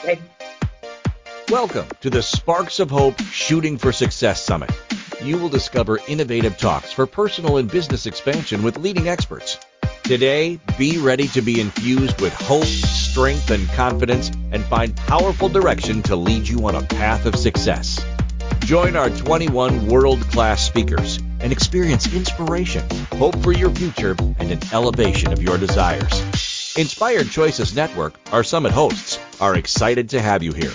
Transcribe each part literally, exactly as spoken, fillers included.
Welcome to the Sparks of Hope Shooting for Success Summit. You will discover innovative talks for personal and business expansion with leading experts. Today, be ready to be infused with hope, strength, and confidence, and find powerful direction to lead you on a path of success. Join our twenty-one world-class speakers and experience inspiration, hope for your future, and an elevation of your desires. Inspired Choices Network, our summit hosts, are excited to have you here.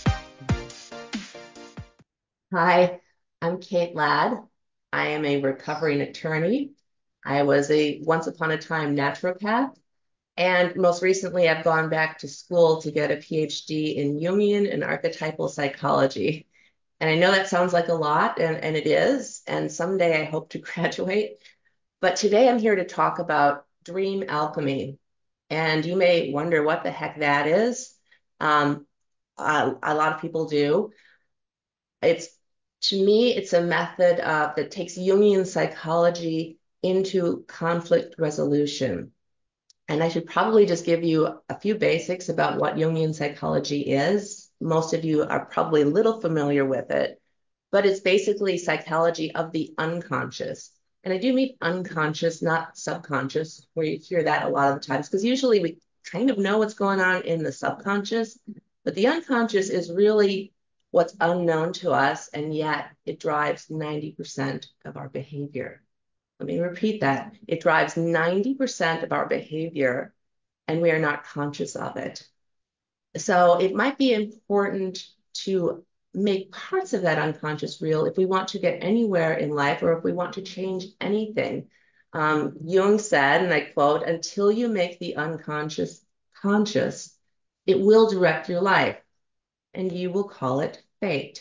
Hi, I'm Kate Ladd. I am a recovering attorney. I was a once upon a time naturopath, and most recently I've gone back to school to get a P H D in Jungian and archetypal psychology. And I know that sounds like a lot, and, and it is, and someday I hope to graduate. But today I'm here to talk about dream alchemy. And you may wonder what the heck that is. Um, uh, a lot of people do. It's To me, it's a method uh, that takes Jungian psychology into conflict resolution. And I should probably just give you a few basics about what Jungian psychology is. Most of you are probably a little familiar with it, but it's basically psychology of the unconscious. And I do mean unconscious, not subconscious, where you hear that a lot of the times, because usually we kind of know what's going on in the subconscious, but the unconscious is really what's unknown to us, and yet it drives ninety percent of our behavior. Let me repeat that. It drives ninety percent of our behavior, and we are not conscious of it. So it might be important to make parts of that unconscious real if we want to get anywhere in life or if we want to change anything. Um, Jung said, and I quote, "Until you make the unconscious conscious, it will direct your life, and you will call it fate."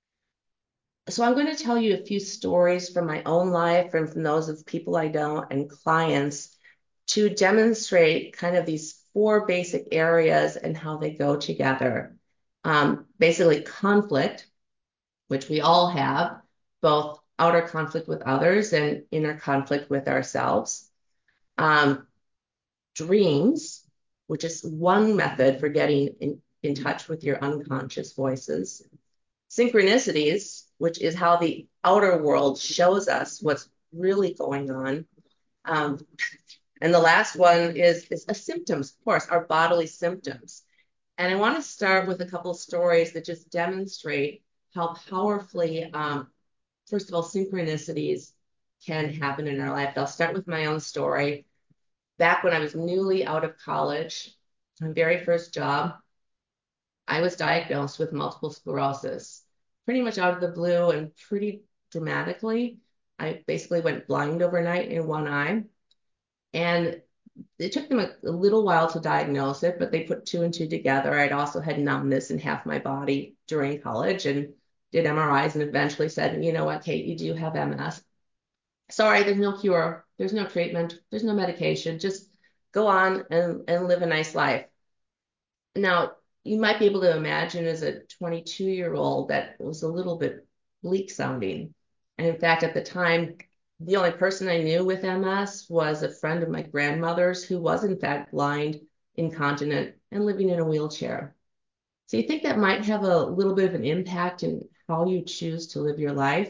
So I'm going to tell you a few stories from my own life and from those of people I know and clients to demonstrate kind of these four basic areas and how they go together. Um, basically conflict, which we all have, both outer conflict with others and inner conflict with ourselves. Um, dreams, which is one method for getting in, in touch with your unconscious voices. Synchronicities, which is how the outer world shows us what's really going on. Um, and the last one is, is a symptoms, of course, our bodily symptoms. And I want to start with a couple of stories that just demonstrate how powerfully, um, first of all, synchronicities can happen in our life. I'll start with my own story. Back when I was newly out of college, my very first job, I was diagnosed with multiple sclerosis, pretty much out of the blue and pretty dramatically. I basically went blind overnight in one eye. And it took them a, a little while to diagnose it, but they put two and two together. I'd also had numbness in half my body during college and did M R Is and eventually said, you know what, Kate, you do have M S. Sorry, there's no cure. There's no treatment. There's no medication. Just go on and, and live a nice life. Now, you might be able to imagine as a twenty-two-year-old that was a little bit bleak sounding. And in fact, at the time, the only person I knew with M S was a friend of my grandmother's who was in fact blind, incontinent, and living in a wheelchair. So you think that might have a little bit of an impact in how you choose to live your life?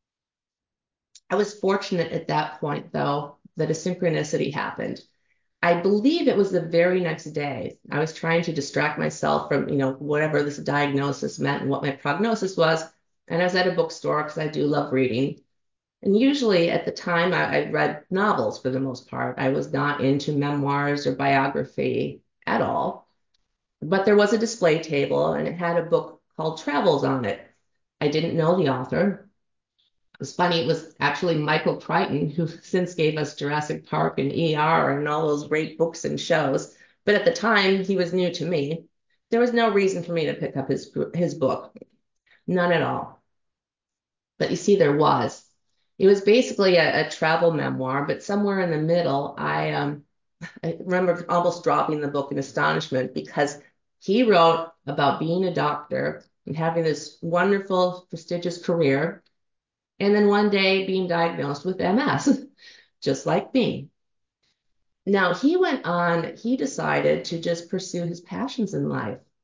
I was fortunate at that point, though, that a synchronicity happened. I believe it was the very next day. I was trying to distract myself from, you know, whatever this diagnosis meant and what my prognosis was. And I was at a bookstore because I do love reading. And usually at the time, I, I read novels for the most part. I was not into memoirs or biography at all. But there was a display table and it had a book called Travels on it. I didn't know the author. It was funny, it was actually Michael Crichton, who since gave us Jurassic Park and E R and all those great books and shows. But at the time, he was new to me. There was no reason for me to pick up his, his book, none at all. But you see, there was. It was basically a, a travel memoir, but somewhere in the middle, I, um, I remember almost dropping the book in astonishment because he wrote about being a doctor and having this wonderful, prestigious career, and then one day being diagnosed with M S, just like me. Now, he went on, he decided to just pursue his passions in life.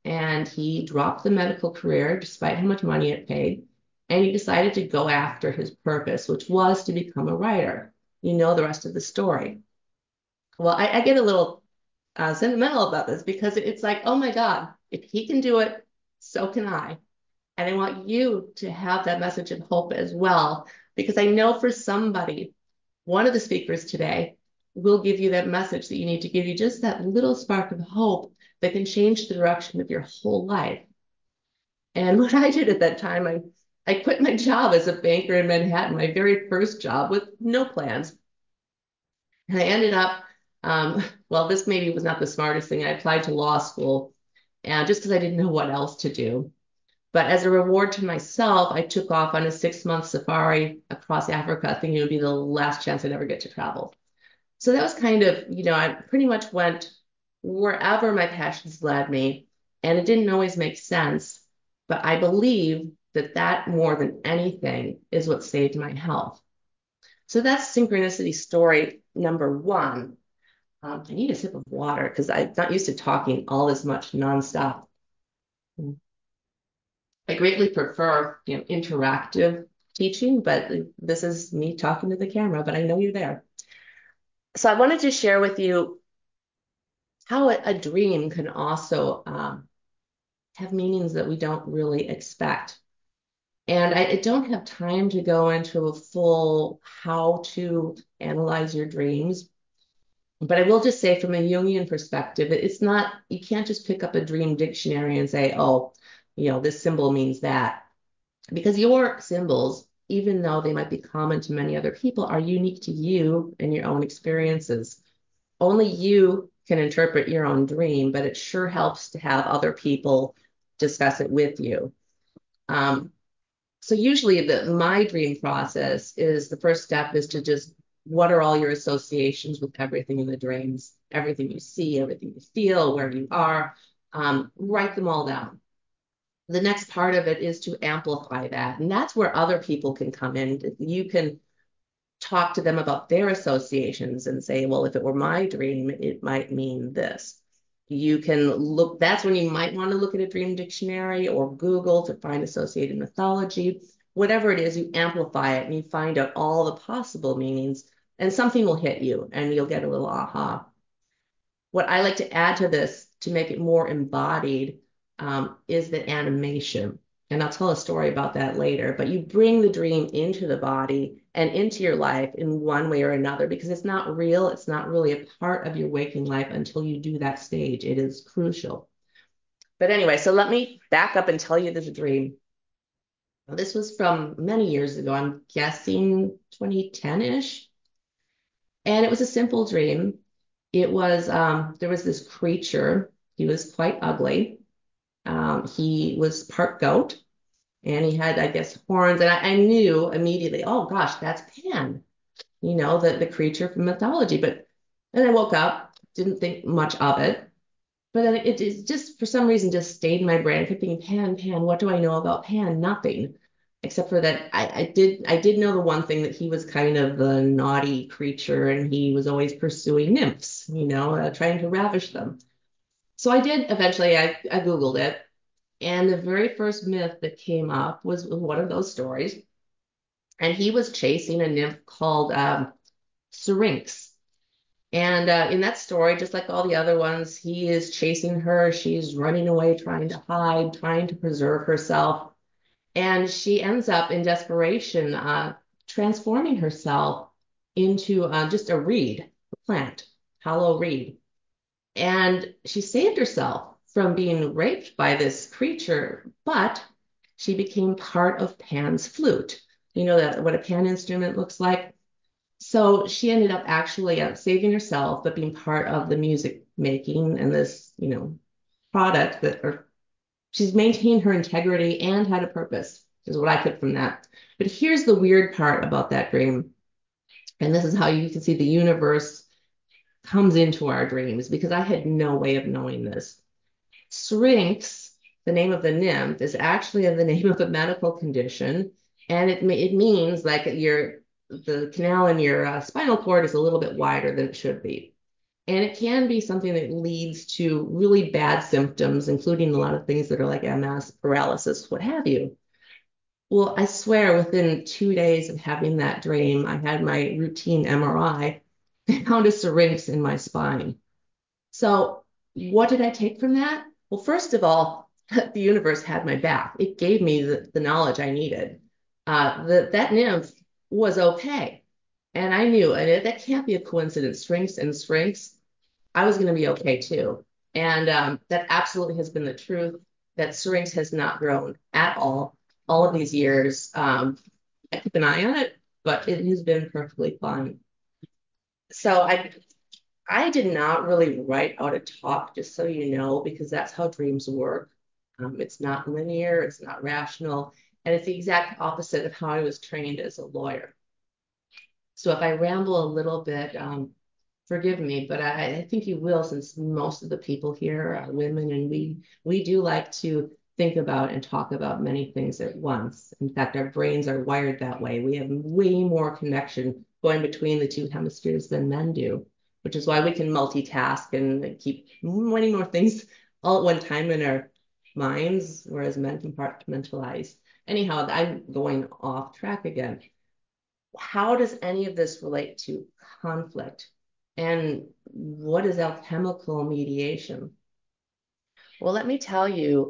and he dropped the medical career despite how much money it paid, and he decided to go after his purpose, which was to become a writer. You know the rest of the story. Well, I, I get a little uh, sentimental about this because it's like, oh my God, if he can do it, so can I. And I want you to have that message of hope as well, because I know for somebody, one of the speakers today will give you that message that you need to give you just that little spark of hope that can change the direction of your whole life. And what I did at that time, I, I quit my job as a banker in Manhattan, my very first job with no plans. And I ended up, um, well, this maybe was not the smartest thing. I applied to law school, and just because I didn't know what else to do. But as a reward to myself, I took off on a six month safari across Africa, thinking it would be the last chance I'd ever get to travel. So that was kind of, you know, I pretty much went wherever my passions led me, and it didn't always make sense. But I believe that that more than anything is what saved my health. So that's synchronicity story number one. Um, I need a sip of water because I'm not used to talking all this much nonstop. I greatly prefer, you know, interactive teaching, but this is me talking to the camera, but I know you're there. So I wanted to share with you how a, a dream can also um, have meanings that we don't really expect. And I, I don't have time to go into a full how to analyze your dreams, but I will just say from a Jungian perspective, it's not, you can't just pick up a dream dictionary and say, oh, you know, this symbol means that. Because your symbols, even though they might be common to many other people, are unique to you and your own experiences. Only you can interpret your own dream, but it sure helps to have other people discuss it with you. Um, so usually the my dream process is the first step is to just what are all your associations with everything in the dreams, everything you see, everything you feel, where you are, um, write them all down. The next part of it is to amplify that. And that's where other people can come in. You can talk to them about their associations and say, well, if it were my dream, it might mean this. You can look, that's when you might want to look at a dream dictionary or Google to find associated mythology. Whatever it is, you amplify it and you find out all the possible meanings, and something will hit you and you'll get a little aha. What I like to add to this to make it more embodied um, is the animation. And I'll tell a story about that later, but you bring the dream into the body and into your life in one way or another because it's not real. It's not really a part of your waking life until you do that stage. It is crucial. But anyway, so let me back up and tell you this dream. This was from many years ago. I'm guessing twenty ten-ish. And it was a simple dream. It was, um, there was this creature. He was quite ugly. Um, he was part goat and he had, I guess, horns. And I, I knew immediately, oh gosh, that's Pan, you know, the, the creature from mythology. But then I woke up, didn't think much of it. But then it, it just, for some reason, just stayed in my brain. I kept thinking, Pan, Pan, what do I know about Pan? Nothing. Except for that, I, I did I did know the one thing that he was kind of the naughty creature and he was always pursuing nymphs, you know, uh, trying to ravish them. So I did eventually, I, I Googled it. And the very first myth that came up was one of those stories. And he was chasing a nymph called um, Syrinx. And uh, in that story, just like all the other ones, he is chasing her. She's running away, trying to hide, trying to preserve herself. And she ends up in desperation uh, transforming herself into uh, just a reed, a plant, hollow reed. And she saved herself from being raped by this creature, but she became part of Pan's flute. You know that what a Pan instrument looks like? So she ended up actually uh, saving herself, but being part of the music making and this, you know, product that, or she's maintained her integrity and had a purpose, is what I took from that. But here's the weird part about that dream. And this is how you can see the universe comes into our dreams because I had no way of knowing this. Syrinx, the name of the nymph, is actually the name of a medical condition. And it, it means like your the canal in your uh, spinal cord is a little bit wider than it should be. And it can be something that leads to really bad symptoms, including a lot of things that are like M S, paralysis, what have you. Well, I swear within two days of having that dream, I had my routine M R I. They found a syrinx in my spine. So what did I take from that? Well, first of all, the universe had my back. It gave me the, the knowledge I needed. Uh, the, that nymph was okay. And I knew, and it, that can't be a coincidence. Strengths and strengths, I was going to be okay too. And um, that absolutely has been the truth. That syrinx has not grown at all, all of these years. Um, I keep an eye on it, but it has been perfectly fine. So I I did not really write out a talk, just so you know, because that's how dreams work. Um, it's not linear, it's not rational, and it's the exact opposite of how I was trained as a lawyer. So if I ramble a little bit, um, forgive me, but I, I think you will, since most of the people here are women, and we we do like to think about and talk about many things at once. In fact, our brains are wired that way. We have way more connection going between the two hemispheres than men do, which is why we can multitask and keep many more things all at one time in our minds, whereas men compartmentalize. Anyhow, I'm going off track again. How does any of this relate to conflict? And what is alchemical mediation? Well, let me tell you,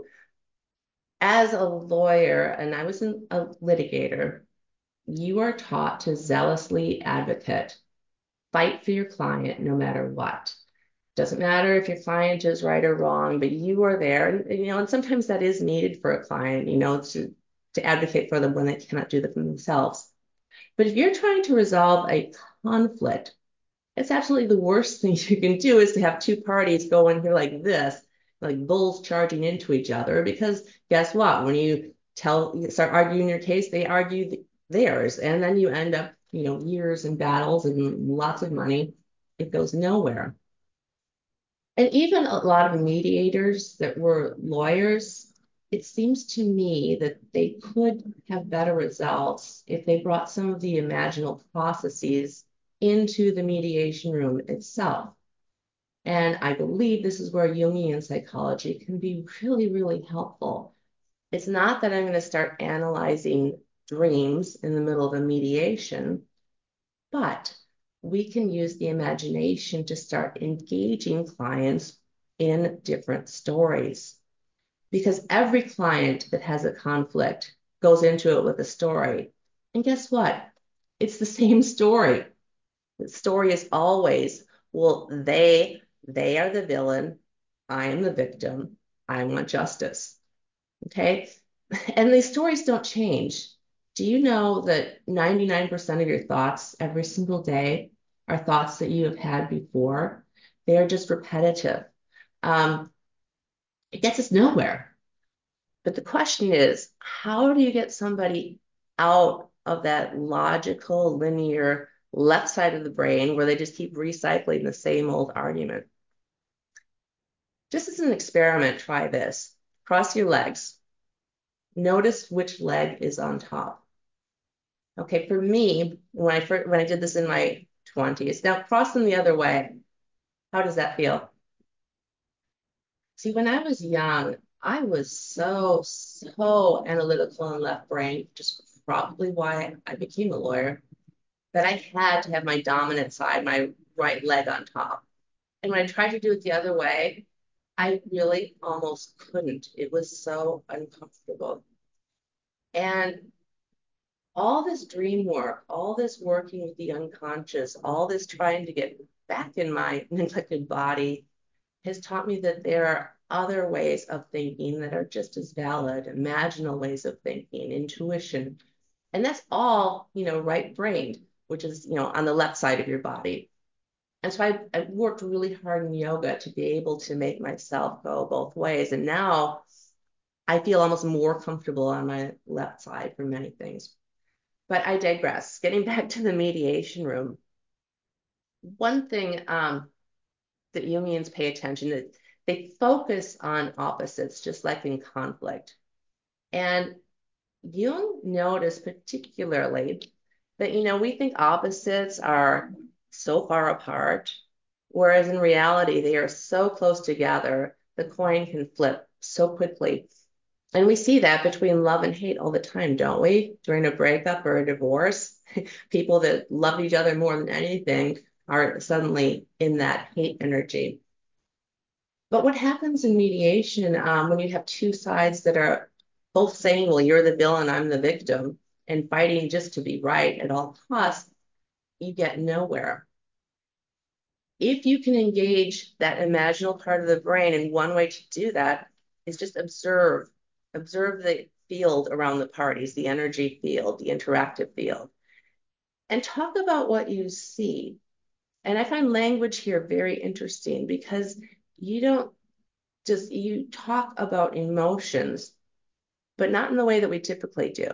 as a lawyer, and I was a litigator, you are taught to zealously advocate, fight for your client no matter what. Doesn't matter if your client is right or wrong, but you are there. And, you know, and sometimes that is needed for a client, you know, to, to advocate for them when they cannot do that for themselves. But if you're trying to resolve a conflict, it's absolutely the worst thing you can do is to have two parties go in here like this, like bulls charging into each other. Because guess what? When you tell, you start arguing your case, they argue th theirs, and then you end up, you know, years in battles and lots of money. It goes nowhere. And even a lot of mediators that were lawyers, it seems to me that they could have better results if they brought some of the imaginal processes into the mediation room itself. And I believe this is where Jungian psychology can be really, really helpful. It's not that I'm going to start analyzing dreams in the middle of a mediation, but we can use the imagination to start engaging clients in different stories. Because every client that has a conflict goes into it with a story. And guess what? It's the same story. The story is always, well, they they are the villain, I am the victim, I want justice. Okay? And these stories don't change. Do you know that ninety-nine percent of your thoughts every single day are thoughts that you have had before? They are just repetitive. Um, it gets us nowhere. But the question is, how do you get somebody out of that logical, linear left side of the brain where they just keep recycling the same old argument? Just as an experiment, try this. Cross your legs. Notice which leg is on top. Okay, for me, when I first, when I did this in my twenties, now cross them the other way. How does that feel? See, when I was young, I was so, so analytical and left brain, which is probably why I became a lawyer, that I had to have my dominant side, my right leg on top. And when I tried to do it the other way, I really almost couldn't. It was so uncomfortable. And all this dream work, all this working with the unconscious, all this trying to get back in my neglected body has taught me that there are other ways of thinking that are just as valid, imaginal ways of thinking, intuition. And that's all, you know, right-brained, which is, you know, on the left side of your body. And so I, I worked really hard in yoga to be able to make myself go both ways. And now I feel almost more comfortable on my left side for many things. But I digress. Getting back to the mediation room, one thing um, that Jungians pay attention to, they focus on opposites, just like in conflict. And Jung noticed particularly that, you know, we think opposites are so far apart, Whereas in reality, they are so close together, the coin can flip so quickly. And we see that between love and hate all the time, don't we? During a breakup or a divorce, people that love each other more than anything are suddenly in that hate energy. But what happens in mediation um, when you have two sides that are both saying, well, you're the villain, I'm the victim, and fighting just to be right at all costs, you get nowhere. If you can engage that imaginal part of the brain, and one way to do that is just observe, observe the field around the parties, the energy field, the interactive field, and talk about what you see. And I find language here very interesting because you don't just, you talk about emotions, but not in the way that we typically do.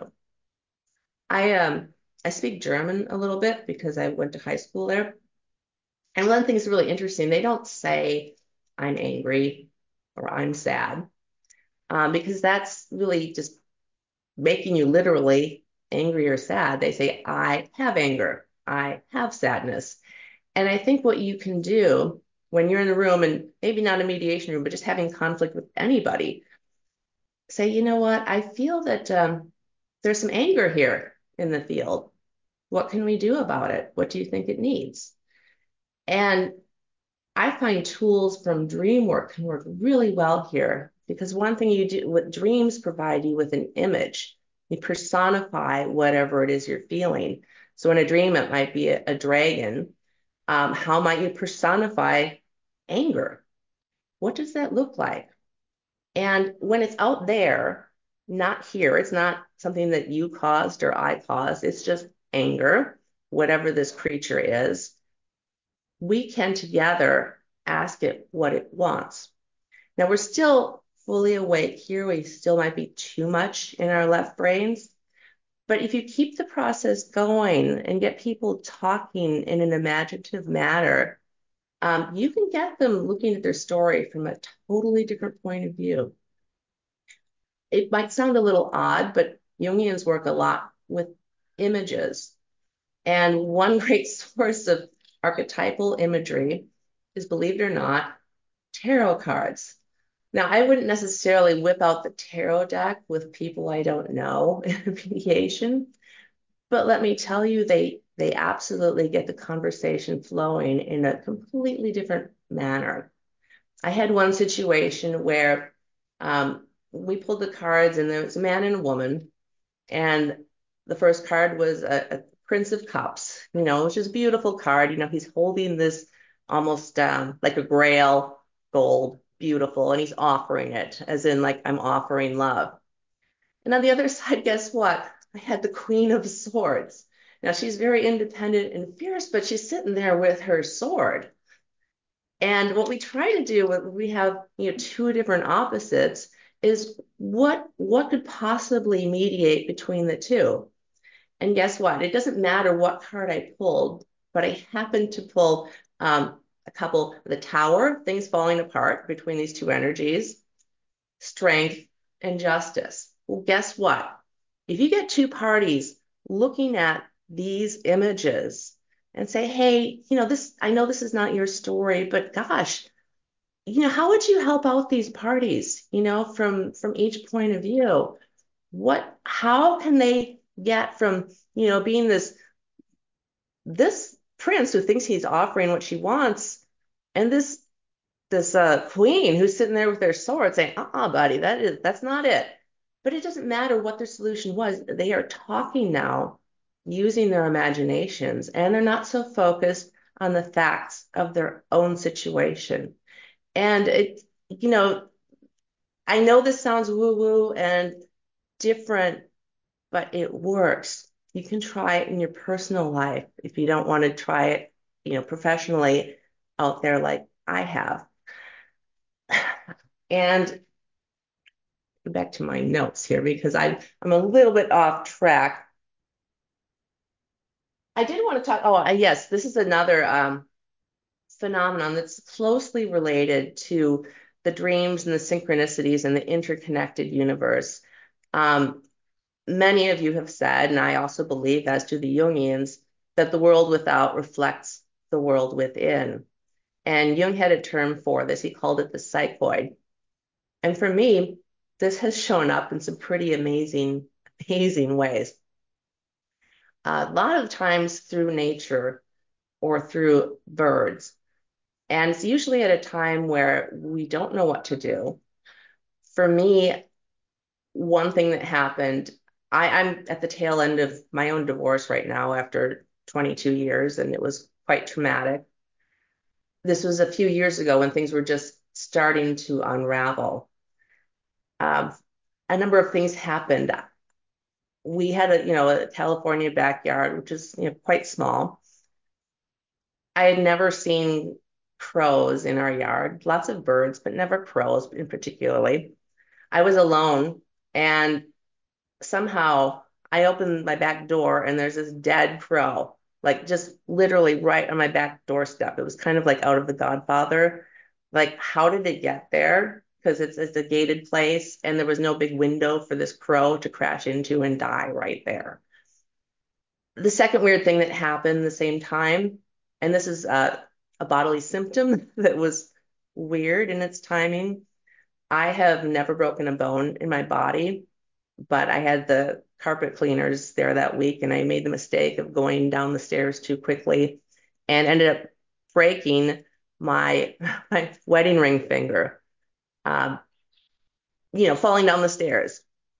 I um I speak German a little bit because I went to high school there. And one thing is really interesting, they don't say I'm angry or I'm sad, um, because that's really just making you literally angry or sad. They say I have anger, I have sadness. And I think what you can do when you're in the room, and maybe not a mediation room, but just having conflict with anybody, say, you know what, I feel that um, there's some anger here in the field. What can we do about it? What do you think it needs? And I find tools from dream work can work really well here because one thing you do, what dreams provide you with an image. You personify whatever it is you're feeling. So in a dream, it might be a, a dragon. Um, how might you personify anger? What does that look like? And when it's out there, not here, it's not something that you caused or I caused, it's just anger, whatever this creature is, we can together ask it what it wants. Now we're still fully awake here. We still might be too much in our left brains. But if you keep the process going and get people talking in an imaginative manner, um, you can get them looking at their story from a totally different point of view. It might sound a little odd, but Jungians work a lot with images. And one great source of archetypal imagery is, believe it or not, tarot cards. Now, I wouldn't necessarily whip out the tarot deck with people I don't know in a mediation, but let me tell you, they they absolutely get the conversation flowing in a completely different manner. I had one situation where um, we pulled the cards, and there was a man and a woman, and the first card was a, a Prince of Cups, you know, which is a beautiful card. You know, he's holding this almost um, like a grail gold, beautiful, and he's offering it, as in, like, I'm offering love. And on the other side, guess what? I had the Queen of Swords. Now, she's very independent and fierce, but she's sitting there with her sword. And what we try to do when we have, you know, two different opposites is what what could possibly mediate between the two? And guess what? It doesn't matter what card I pulled, but I happened to pull um, a couple, the Tower, things falling apart between these two energies, strength and justice. Well, guess what? If you get two parties looking at these images and say, hey, you know, this, I know this is not your story, but gosh, you know, how would you help out these parties, you know, from from each point of view? What, how can they get from, you know, being this this prince who thinks he's offering what she wants, and this this uh, queen who's sitting there with their sword saying, uh-uh, buddy, that is that's not it. But it doesn't matter what their solution was. They are talking now using their imaginations, and they're not so focused on the facts of their own situation. And it, you know, I know this sounds woo-woo and different, but it works. You can try it in your personal life if you don't want to try it, you know, professionally out there like I have. And back to my notes here because I, I'm a little bit off track. I did want to talk. Oh, yes, this is another um, phenomenon that's closely related to the dreams and the synchronicities and the interconnected universe. Um, Many of you have said, and I also believe, as do the Jungians, that the world without reflects the world within. And Jung had a term for this. He called it the psychoid. And for me, this has shown up in some pretty amazing, amazing ways. Uh, a lot of times through nature or through birds. And it's usually at a time where we don't know what to do. For me, one thing that happened, I, I'm at the tail end of my own divorce right now after twenty-two years, and it was quite traumatic. This was a few years ago when things were just starting to unravel. Um, a number of things happened. We had a, you know, a California backyard, which is, you know, quite small. I had never seen crows in our yard, lots of birds, but never crows in particularly. I was alone, and somehow I opened my back door and there's this dead crow, like just literally right on my back doorstep. It was kind of like out of The Godfather. Like, how did it get there? Because it's, it's a gated place and there was no big window for this crow to crash into and die right there. The second weird thing that happened the same time, and this is uh, a bodily symptom that was weird in its timing. I have never broken a bone in my body, but I had the carpet cleaners there that week, and I made the mistake of going down the stairs too quickly and ended up breaking my my wedding ring finger, um, you know, falling down the stairs.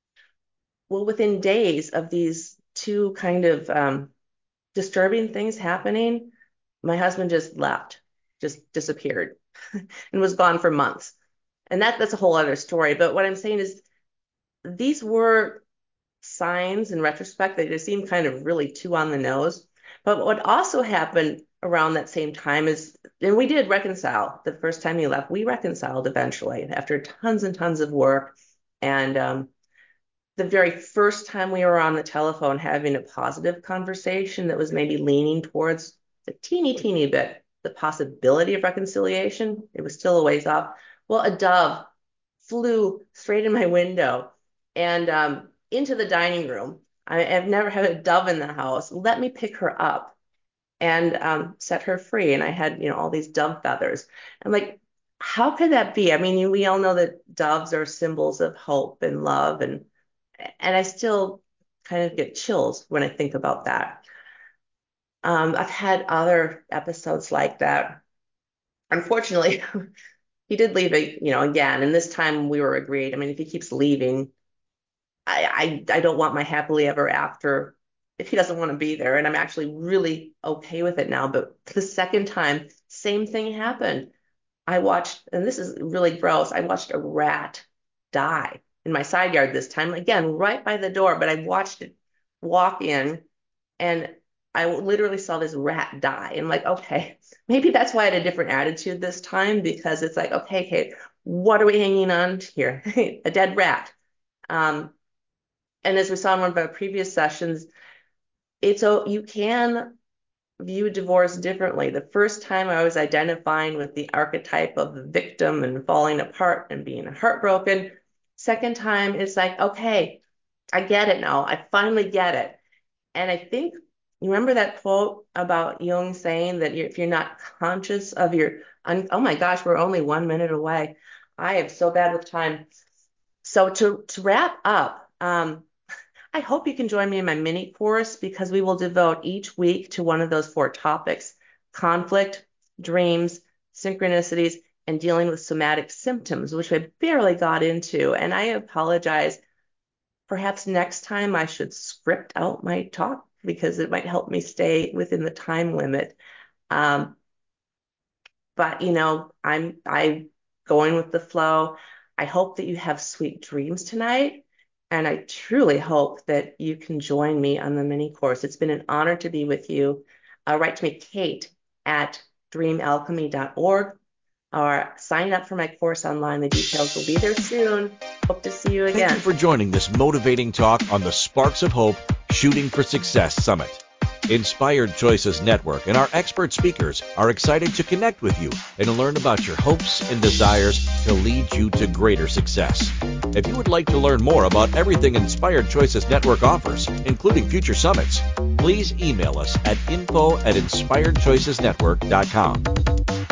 Well, within days of these two kind of um, disturbing things happening, my husband just left, just disappeared, and was gone for months. And that that's a whole other story. But what I'm saying is these were signs in retrospect that just seemed kind of really too on the nose. But what also happened around that same time is, and we did reconcile the first time he left, we reconciled eventually after tons and tons of work. And um, the very first time we were on the telephone having a positive conversation that was maybe leaning towards a teeny, teeny bit the possibility of reconciliation, it was still a ways off. Well, a dove flew straight in my window and um, into the dining room. I have never had a dove in the house. Let me pick her up and um, set her free. And I had, you know, all these dove feathers. I'm like, how could that be? I mean, we all know that doves are symbols of hope and love, and and I still kind of get chills when I think about that. Um, I've had other episodes like that. Unfortunately, he did leave it, you know, again, and this time we were agreed. I mean, if he keeps leaving, I, I I don't want my happily ever after if he doesn't want to be there. And I'm actually really okay with it now. But the second time, same thing happened. I watched, and this is really gross, I watched a rat die in my side yard this time, again, right by the door, but I watched it walk in and I literally saw this rat die. And I'm like, okay, maybe that's why I had a different attitude this time, because it's like, okay, Kate, what are we hanging on to here? A dead rat. Um, and as we saw in one of our previous sessions, it's oh, you can view divorce differently. The first time I was identifying with the archetype of the victim and falling apart and being heartbroken. Second time, it's like, okay, I get it now. I finally get it. And I think, you remember that quote about Jung saying that if you're not conscious of your, oh my gosh, we're only one minute away. I am so bad with time. So to, to wrap up, um, I hope you can join me in my mini course because we will devote each week to one of those four topics: conflict, dreams, synchronicities, and dealing with somatic symptoms, which I barely got into. And I apologize. Perhaps next time I should script out my talk because it might help me stay within the time limit. Um, but you know, I'm I going with the flow. I hope that you have sweet dreams tonight. And I truly hope that you can join me on the mini course. It's been an honor to be with you. Uh, write to me, Kate at dream alchemy dot org, or sign up for my course online. The details will be there soon. Hope to see you again. Thank you for joining this motivating talk on the Sparks of Hope Shooting for Success Summit. Inspired Choices Network and our expert speakers are excited to connect with you and learn about your hopes and desires to lead you to greater success. If you would like to learn more about everything Inspired Choices Network offers, including future summits, please email us at info at inspired choices network dot com.